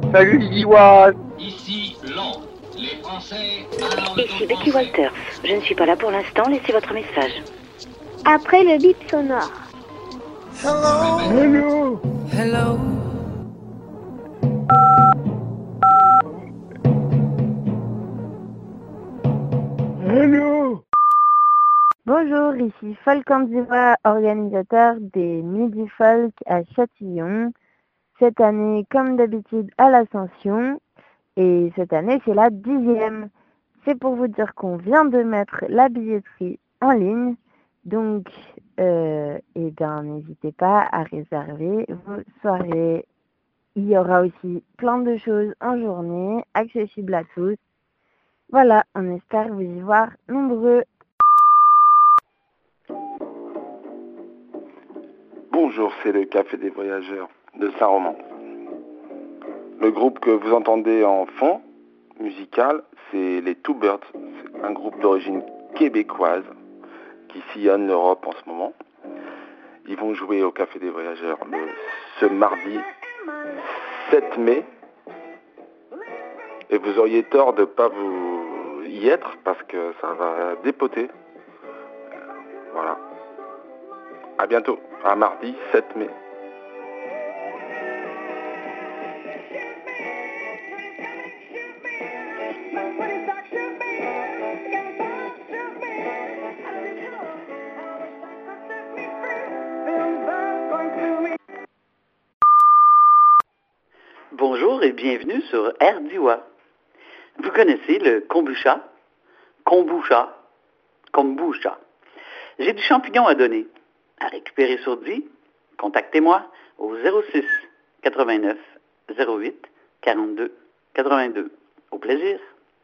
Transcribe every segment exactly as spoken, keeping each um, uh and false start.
Salut Liwa. Ici Londres. Les Français parlent Ici au Becky français. Walters. Je ne suis pas là pour l'instant, laissez votre message. Après le bip sonore. Hello. Hello. Hello. Bonjour, ici Folk Andiva, organisateur des Midi Folk à Châtillon. Cette année, comme d'habitude, à l'Ascension. Et cette année, c'est la dixième. C'est pour vous dire qu'on vient de mettre la billetterie en ligne. Donc, euh, eh bien, n'hésitez pas à réserver vos soirées. Il y aura aussi plein de choses en journée, accessibles à tous. Voilà, on espère vous y voir nombreux. Bonjour, c'est le Café des Voyageurs de Saint-Romain. Le groupe que vous entendez en fond musical, c'est les Two Birds. C'est un groupe d'origine québécoise qui sillonne l'Europe en ce moment. Ils vont jouer au Café des Voyageurs le, ce mardi sept mai. Et vous auriez tort de ne pas vous y être parce que ça va dépoter. Voilà. À bientôt, à mardi sept mai. Bonjour et bienvenue sur Erdiwa. Vous connaissez le kombucha? Kombucha. Kombucha. J'ai du champignon à donner. À récupérer sur dix, contactez-moi au zéro six quatre-vingt-neuf zéro huit quarante-deux quatre-vingt-deux. Au plaisir.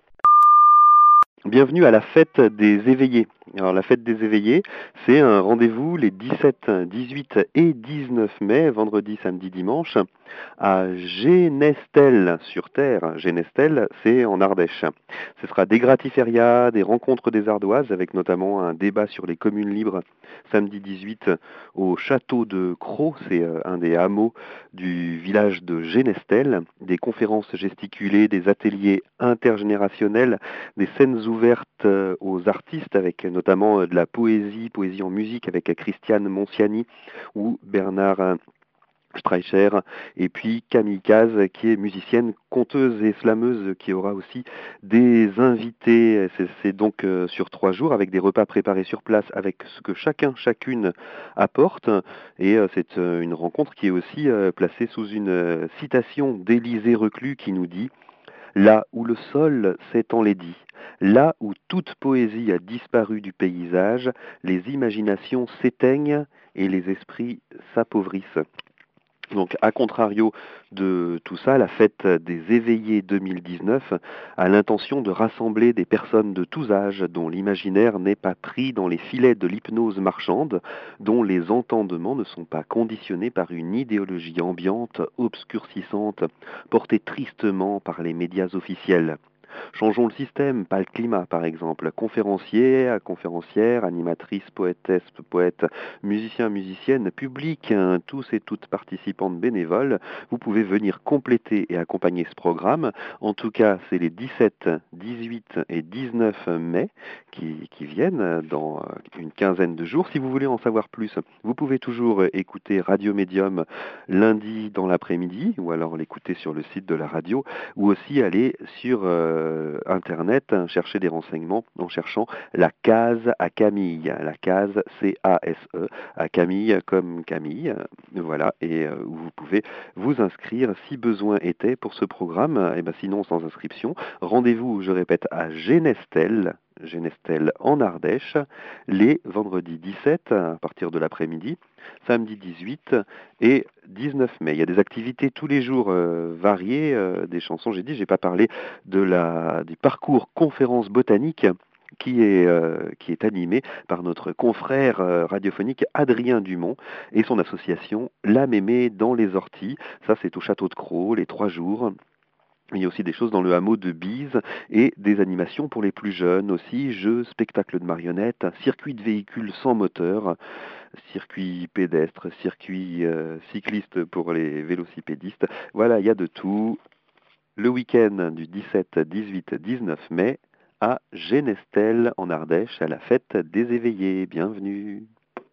Bienvenue à la fête des éveillés. Alors la fête des éveillés, c'est un rendez-vous les dix-sept, dix-huit et dix-neuf mai, vendredi, samedi, dimanche, à Génestel sur Terre. Génestel, c'est en Ardèche. Ce sera des gratiférias, des rencontres des Ardoises, avec notamment un débat sur les communes libres, samedi dix-huit, au château de Crau, c'est un des hameaux du village de Génestel, des conférences gesticulées, des ateliers intergénérationnels, des scènes ouvertes aux artistes, avec notamment de la poésie, poésie en musique avec Christiane Monciani ou Bernard Streicher, et puis Camille Caz, qui est musicienne, conteuse et slameuse, qui aura aussi des invités. C'est, c'est donc euh, sur trois jours, avec des repas préparés sur place, avec ce que chacun, chacune apporte. Et euh, c'est euh, une rencontre qui est aussi euh, placée sous une euh, citation d'Élisée Reclus, qui nous dit « Là où le sol s'est enlaidi, là où toute poésie a disparu du paysage, les imaginations s'éteignent et les esprits s'appauvrissent. » Donc, à contrario de tout ça, la fête des éveillés deux mille dix-neuf a l'intention de rassembler des personnes de tous âges dont l'imaginaire n'est pas pris dans les filets de l'hypnose marchande, dont les entendements ne sont pas conditionnés par une idéologie ambiante, obscurcissante, portée tristement par les médias officiels. Changeons le système, pas le climat par exemple. Conférenciers, conférencières, animatrices, poétesses, poètes, musiciens, musiciennes, public, hein, tous et toutes participantes bénévoles, vous pouvez venir compléter et accompagner ce programme. En tout cas, c'est les dix-sept, dix-huit et dix-neuf mai qui, qui viennent dans une quinzaine de jours. Si vous voulez en savoir plus, vous pouvez toujours écouter Radio Médium lundi dans l'après-midi, ou alors l'écouter sur le site de la radio, ou aussi aller sur euh, Internet, hein, chercher des renseignements en cherchant la case à Camille, la case C A S E, à Camille comme Camille, voilà, et euh, vous pouvez vous inscrire si besoin était pour ce programme, et ben sinon sans inscription, rendez-vous, je répète, à Génestel, Génestel en Ardèche, les vendredis dix-sept à partir de l'après-midi, samedi dix-huit et dix-neuf mai. Il y a des activités tous les jours euh, variées, euh, des chansons, j'ai dit, j'ai pas parlé de la, du parcours conférence botanique qui est, euh, qui est animé par notre confrère euh, radiophonique Adrien Dumont et son association La Mémé dans les Orties. Ça, c'est au château de Crau, les trois jours. Il y a aussi des choses dans le hameau de Bise et des animations pour les plus jeunes aussi, jeux, spectacles de marionnettes, circuit de véhicules sans moteur, circuit pédestre, circuit euh, cycliste pour les vélocipédistes. Voilà, il y a de tout. le week-end du dix-sept, dix-huit, dix-neuf mai à Génestel en Ardèche à la fête des éveillés. Bienvenue.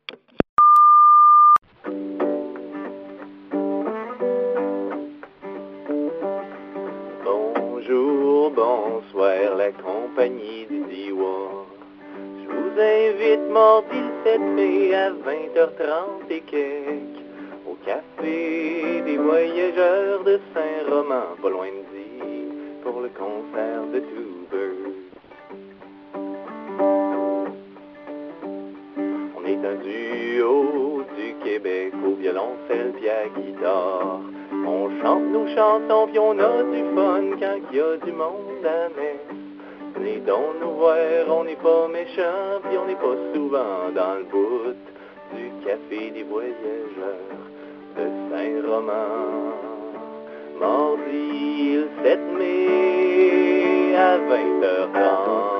Bonjour, bonsoir, la compagnie du Diois. Je vous invite mardi le sept mai à vingt heures trente et quelques au Café des Voyageurs de Saint-Roman, pas loin de Die, pour le concert de Tubers. On est un duo du Québec au violoncelle puis à guitare. On chante nos chansons puis on a du fun quand il y a du monde à messe. Venez donc nous voir, on n'est pas méchants puis on n'est pas souvent dans le bout du Café des Voyageurs de Saint-Roman. Mardi le sept mai à vingt heures trente.